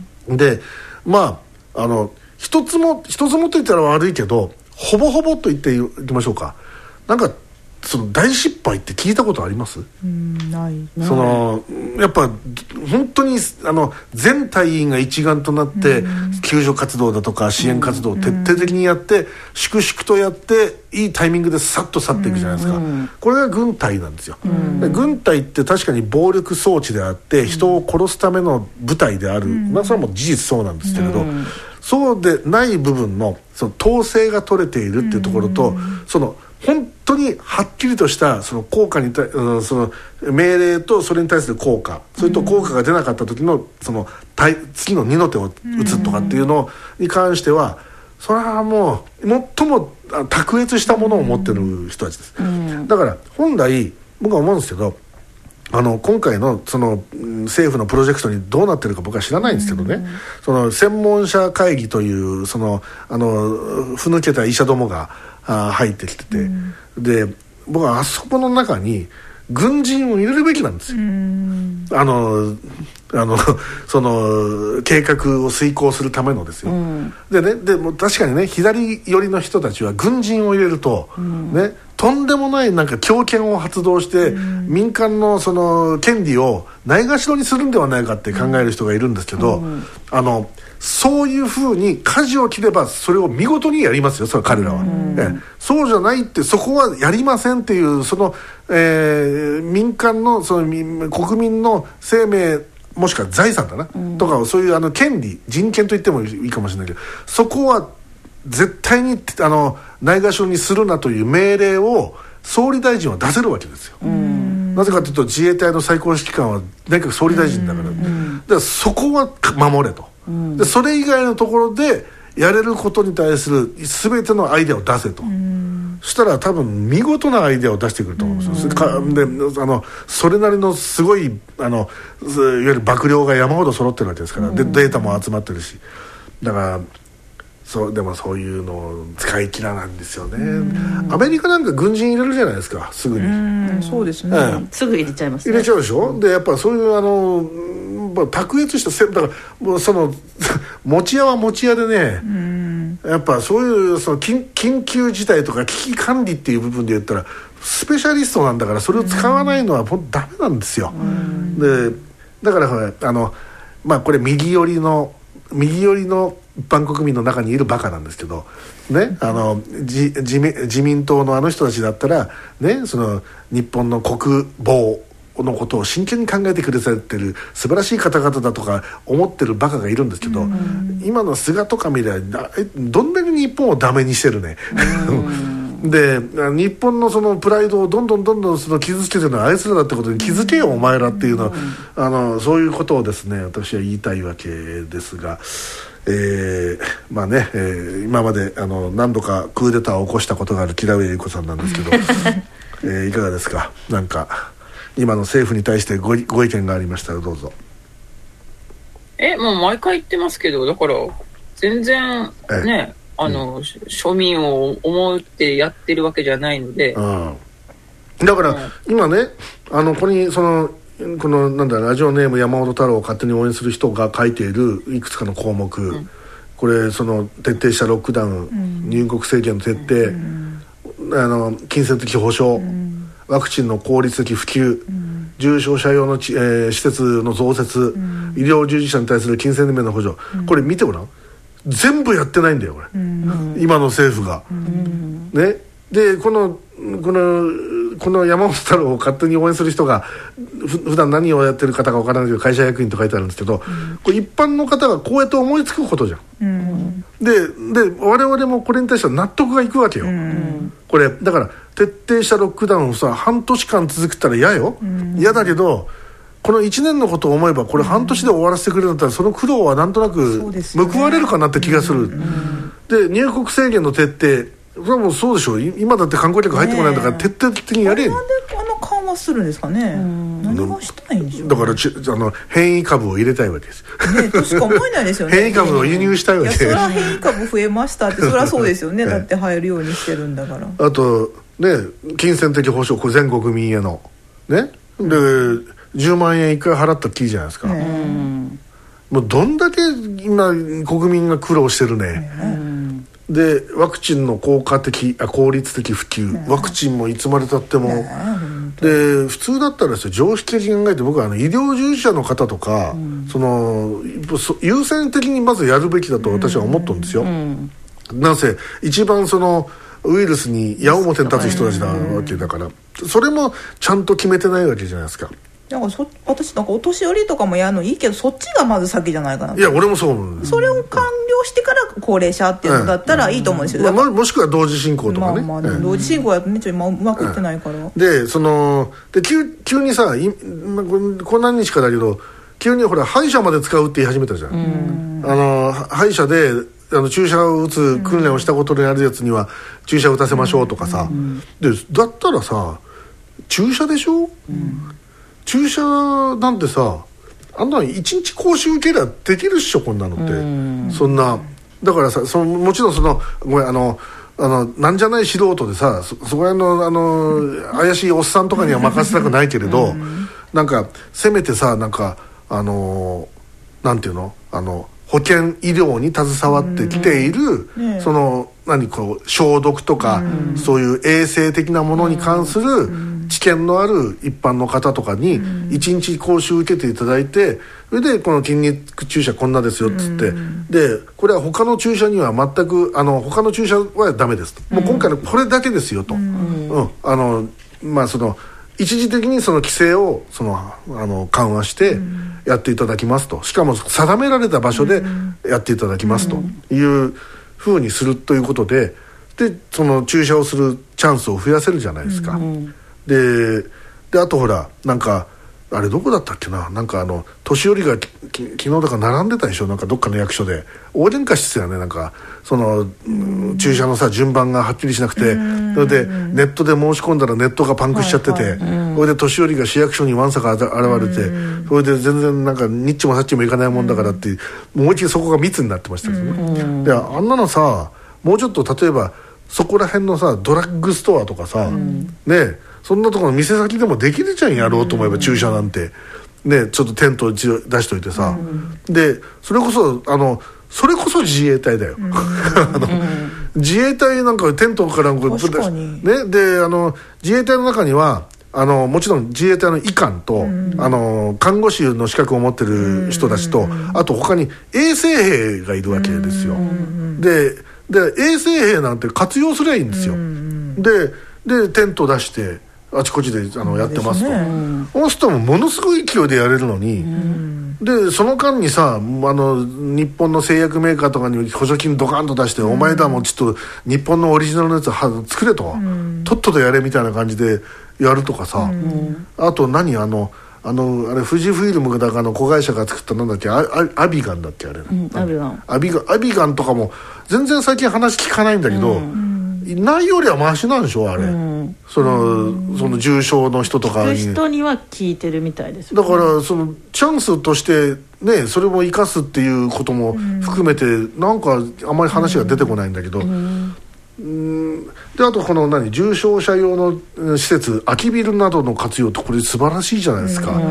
でまああの一つも一つもと言ったら悪いけどほぼほぼと言っていきましょうか、なんかその大失敗って聞いたことあります？ うんないないそのやっぱ本当にあの全隊員が一丸となって救助活動だとか支援活動を徹底的にやって粛々とやっていいタイミングでさっと去っていくじゃないですか、これが軍隊なんですよ。で軍隊って確かに暴力装置であって人を殺すための部隊である、まあ、それはもう事実そうなんですけれど、そうでない部分のその統制が取れているっていうところと、その本当にはっきりとしたその効果に対その命令とそれに対する効果、それと効果が出なかった時のその次の二の手を打つとかっていうのに関してはそれはもう最も卓越したものを持ってる人たちです。だから本来僕は思うんですけど、あの今回のその政府のプロジェクトにどうなってるか僕は知らないんですけどね、うん、その専門者会議というそのあのふぬけた医者どもがあ入ってきてて、うん、で僕はあそこの中に軍人を入れるべきなんですよ、うん、あのあのその計画を遂行するためのですよ、うん、でねでも確かにね左寄りの人たちは軍人を入れると、うん、ねとんでもないなんか強権を発動して、うん、民間のその権利をないがしろにするんではないかって考える人がいるんですけど、うん、あのそういうふうに舵を切ればそれを見事にやりますよ、それ彼らは、うん、えそうじゃないってそこはやりませんっていうその、えー、民間のその国民の生命もしくは財産だな、うん、とかそういうあの権利人権と言ってもいいかもしれないけどそこは絶対にあのないがしろにするなという命令を総理大臣は出せるわけですよ。うんなぜかというと自衛隊の最高指揮官は内閣総理大臣だから、うん、だからそこは守れと、うん、でそれ以外のところでやれることに対する全てのアイデアを出せと、うん、そしたら多分見事なアイデアを出してくると思うんですよ、うん、であのそれなりのすごいあのいわゆる幕僚が山ほど揃ってるわけですから、うん、でデータも集まってるしだからそうでもそういうのを使い切らないんですよね。アメリカなんか軍人入れるじゃないですかすぐに。 うんそうですね、 ええ、すぐ入れちゃいますね。 入れちゃうでしょ。でやっぱそういうあの卓越したせだからもうその持ち屋は持ち屋でね、うんやっぱそういうその 緊, 緊急事態とか危機管理っていう部分で言ったらスペシャリストなんだからそれを使わないのは本当ダメなんですよ。でだからほらあのまあこれ右寄りの右寄りの一般国民の中にいるバカなんですけど、ね、あの 自, 自, 自民党のあの人たちだったら、ね、その日本の国防のことを真剣に考えてくださってる素晴らしい方々だとか思ってるバカがいるんですけど、今の菅とか見ればどんなに日本をダメにしてるねで日本のそのプライドをどんどんどんどんその傷つけてるのはあいつらだってことに気づけよお前らっていうのは、あのそういうことをですね私は言いたいわけですが、えー、まあね、えー、今まであの何度かクーデターを起こしたことがある木田上由子さんなんですけど、えー、いかがですか。なんか今の政府に対して ご, ご意見がありましたらどうぞ。 えもう毎回言ってますけど、だから全然ねあの、うん、庶民を思ってやってるわけじゃないので、うん、 だから、うん、今ねあのここにそのこのなんだラジオネーム山本太郎を勝手に応援する人が書いているいくつかの項目、うん、これその徹底したロックダウン、うん、入国制限の徹底、うん、あの金銭的保障、うん、ワクチンの効率的普及、うん、重症者用の、えー、施設の増設、うん、医療従事者に対する金銭面の補助、うん、これ見てごらん全部やってないんだよこれ、うん、今の政府が、うん、ねでこのこのこの山本太郎を勝手に応援する人がふ普段何をやってる方か分からないけど会社役員と書いてあるんですけど、うん、これ一般の方がこうやって思いつくことじゃん、うん、で, で我々もこれに対しては納得がいくわけよ、うん、これだから徹底したロックダウンをさ半年間続けたら嫌よ、うん、嫌だけどこのいちねんのことを思えばこれ半年で終わらせてくれるんだったらその苦労はなんとなく報われるかなって気がする、うん、で入国制限の徹底それはもうそうでしょう。今だって観光客入ってこないんだから徹底的にやれ。 なんであの緩和するんですかね。何がしたいんでしょう、ね、 だからちあの変異株を入れたいわけです、 ね、としか思えないですよね変異株を輸入したいわけです。 いやそれは変異株増えましたってそれはそうですよねだって入るようにしてるんだから。 あとね金銭的保障これ全国民へのねでじゅうまんえんいっかい払ったっきりじゃないですか、うん、もうどんだけ今国民が苦労してるね、うんでワクチンの効果的あ効率的普及、ね、ワクチンもいつまでたっても、ね、で普通だったらですよ常識的に考えて僕はあの医療従事者の方とか、うん、その優先的にまずやるべきだと私は思ったんですよ、うんうん、なんせ一番そのウイルスに矢面に立つ人たちなわけだから、うん、それもちゃんと決めてないわけじゃないですか。 なんかそ私なんかお年寄りとかもやるのいいけどそっちがまず先じゃないかな。 いや俺もそう思うんです。 それを完了してから高齢者っていうのだったらいいと思うんですよ、うんまあ、もしくは同時進行とかね、 まあまあ、同時進行やとねちょっと今うまくいってないから、うん、 でそので 急, 急にさいこん何日かだけど急にほら歯医者まで使うって言い始めたじゃん、うん、あの歯医者であの注射を打つ訓練をしたことにあるやつには注射打たせましょうとかさ、うん、でだったらさ注射でしょ、うん注射なんてさあんなに一日講習受けりゃできるっしょこんなのってんそんなだからさそのもちろんそのごめんあのあのなんじゃない素人でさ そ, そこら辺のあの怪しいおっさんとかには任せたくないけれどなんかせめてさなんかあのなんていうのあの保険医療に携わってきている、ね、その何こう消毒とかそういう衛生的なものに関する知見のある一般の方とかにいちにち講習受けていただいてそれでこの筋肉注射こんなですよっつってでこれは他の注射には全くあの他の注射はダメですともう今回のこれだけですよと、うんうん、あのまあその一時的にその規制をそのあの緩和してやっていただきますとしかも定められた場所でやっていただきますというふうにするということででその注射をするチャンスを増やせるじゃないですか、うん、で, であとほらなんかあれどこだったっけななんかあの年寄りがき昨日だから並んでたでしょなんかどっかの役所で大喧嘩してたよねなんかその、うん、注射のさ順番がはっきりしなくて、うん、それでネットで申し込んだらネットがパンクしちゃってて、はいはい、それで年寄りが市役所にわんさか現れて、うん、それで全然なんかニッチもサッチもいかないもんだからって、うん、もう一度そこが密になってましたけどね、うん、であんなのさもうちょっと例えばそこら辺のさドラッグストアとかさ、うん、ねそんなところの店先でもできるじゃんやろうと思えば、うん、注射なんてねちょっとテント出しといてさ、うん、でそれこそあのそれこそ自衛隊だよ、うん、あの、うん、自衛隊なんかテントからこう確かにねであの自衛隊の中にはあのもちろん自衛隊の医官と、うん、あの看護師の資格を持ってる人たちと、うん、あと他に衛生兵がいるわけですよ、うん、で, で衛生兵なんて活用すりゃいいんですよ、うん、で, でテント出してあちこちであのやってますと、そうするとものすごい勢いでやれるのに、うん、でその間にさあの日本の製薬メーカーとかに補助金ドカンと出して、うん、お前らもちょっと日本のオリジナルのやつ作れと、うん、とっととやれみたいな感じでやるとかさ、うん、あと何あのあのあれ富士フイルムだかの子会社が作ったなんだっけ ア, アビガンだっけあれ、うん、アビガンアビガンアビガンとかも全然最近話聞かないんだけど、うんないよりはマシなんでしょあれ、うん、その、うん、その重症の人とかに人には聞いてるみたいですよ、ね、だからそのチャンスとしてねそれも生かすっていうことも含めて、うん、なんかあまり話が出てこないんだけど、うんうん、であとこの何重症者用の施設空きビルなどの活用ってこれ素晴らしいじゃないですか、うん、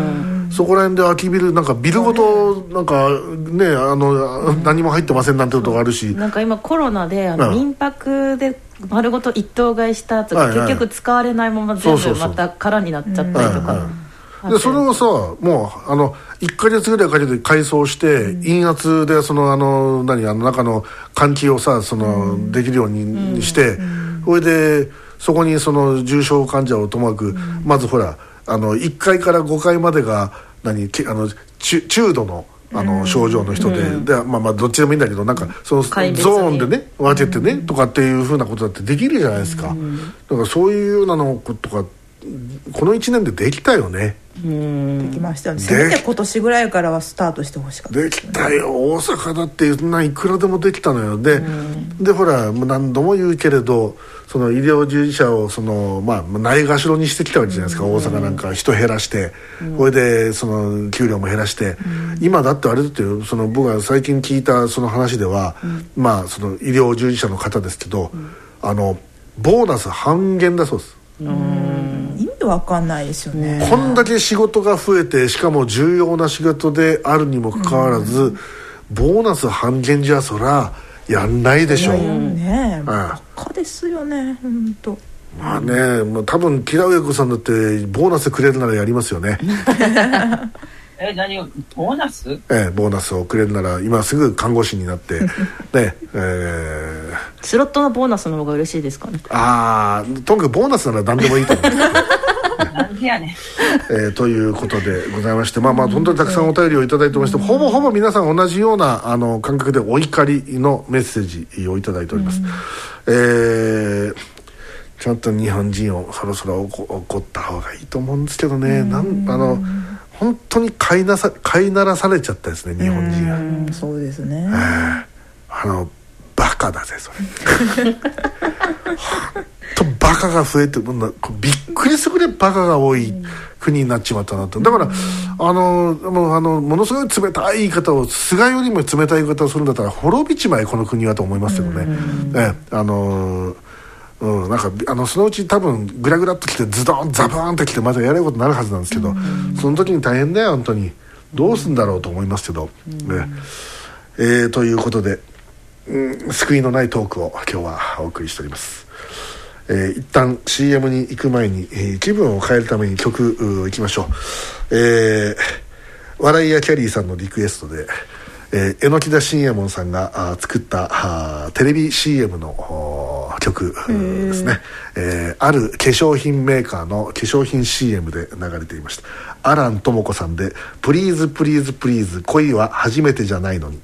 そこら辺で空きビルなんかビルごとなんかねあの、うん、何も入ってませんなんてことがあるし、 なんか今コロナであの民泊で丸ごと一棟買いしたやつが結局使われないまま全部また空になっちゃったりとか、 でそれをさもうあのいっかげつぐらいかけて改装して、うん、陰圧でそのあの何あの中の換気をさその、うん、できるようにして、うん、それでそこにその重症患者をともかく、うん、まずほらあのいっかいからごかいまでが何あの中, 中度のあの症状の人で、うん、でまあまあどっちでもいいんだけどなんかそのゾーンでね分けてね、うん、とかっていうふうなことだってできるじゃないですか、うん、だからそういうようなのとかこのいちねんでできたよね。 できましたよね。せめて今年ぐらいからはスタートしてほしかったできたよ。大阪だっていくらでもできたのよ。で、でほら何度も言うけれどその医療従事者をその、まあ、ないがしろにしてきたわけじゃないですか、大阪なんか人減らして、これでその給料も減らして、今だってあれだってその僕が最近聞いたその話では、まあその医療従事者の方ですけど、あのボーナス半減だそうです。 うん意味わかんないですよね。 こんだけ仕事が増えてしかも重要な仕事であるにもかかわらず、うん、ボーナス半減じゃそらやんないでしょうね。バカですよね本当。 まあね、もう多分木田上子さんだってボーナスくれるならやりますよねえ何をボーナス？ ええ、ボーナスをくれるなら今すぐ看護師になってね、えー、 スロットのボーナスの方が嬉しいですかね。 ああ、とにかくボーナスなら何でもいいと思うんですなんでやねん、 えー、ということでございまして、まあまあ本当にたくさんお便りをいただいてまして、ほぼほぼ皆さん同じようなあの感覚でお怒りのメッセージをいただいております。えーちょっと日本人をそろそろ怒った方がいいと思うんですけどね。なんあの本当に飼いなさ飼いならされちゃったですね日本人が。 うんそうですね、えー、あのバカだぜそれ本当バカが増えてびっくりするぐらいバカが多い国になっちまったなと。だからあのもうあのものすごい冷たい言い方を菅よりも冷たい言い方をするんだったら滅びちまえこの国はと思いますけどね。えー、あのうん、なんかあのそのうち多分グラグラっときてズドンザブーンってきてまたやれることになるはずなんですけど、うん、その時に大変だよ本当にどうすんだろうと思いますけど、うんねえー、ということで、うん、救いのないトークを今日はお送りしております。えー、一旦 シーエム に行く前に、えー、気分を変えるために曲いきましょう。えー、笑いやキャリーさんのリクエストでえー、榎田信也門さんがあ作ったあテレビ シーエム の曲ですね、えー、ある化粧品メーカーの化粧品 シーエム で流れていました。アラン智子さんでプリーズプリーズプリーズ恋は初めてじゃないのに。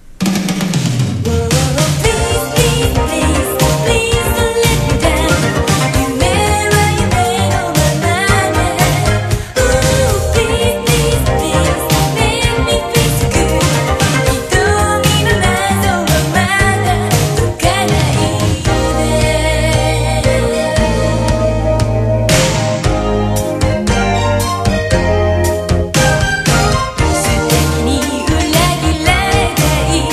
素敵に裏切られたい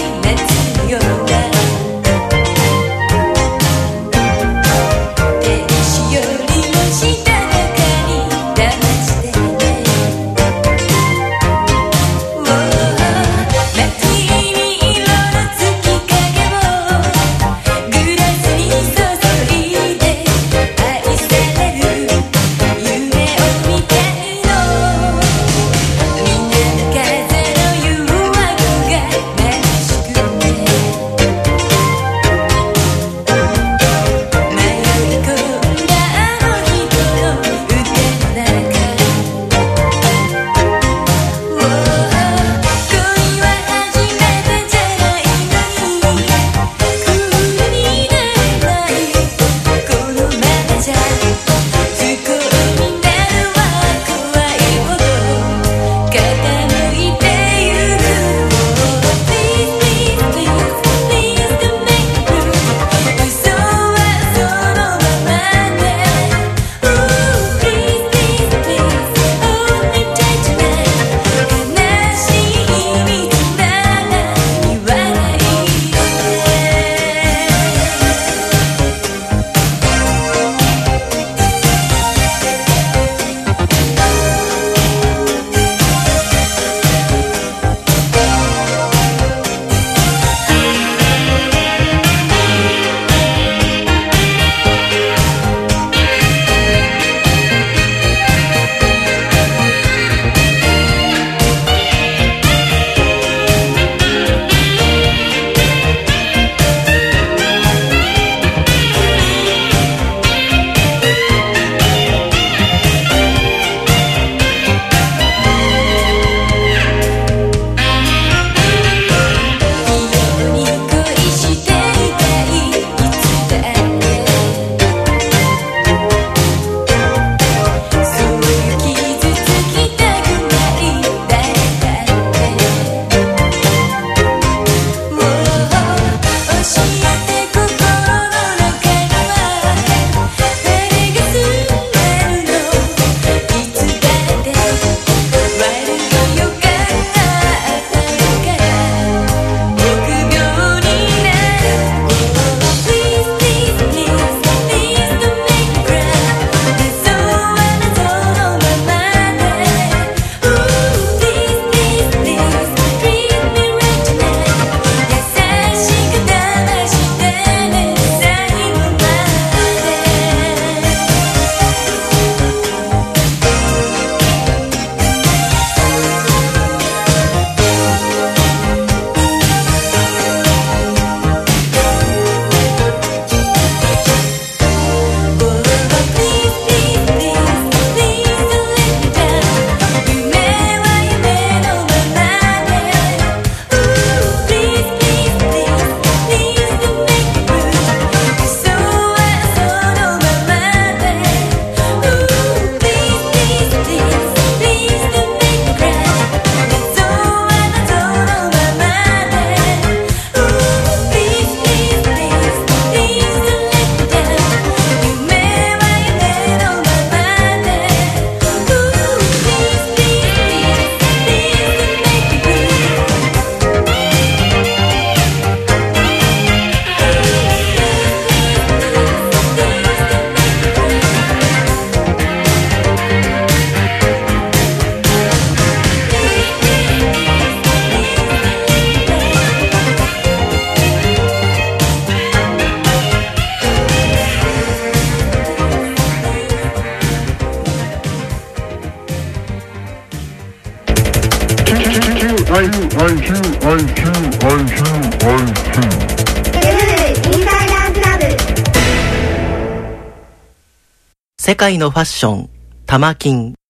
世界のファッション、玉金。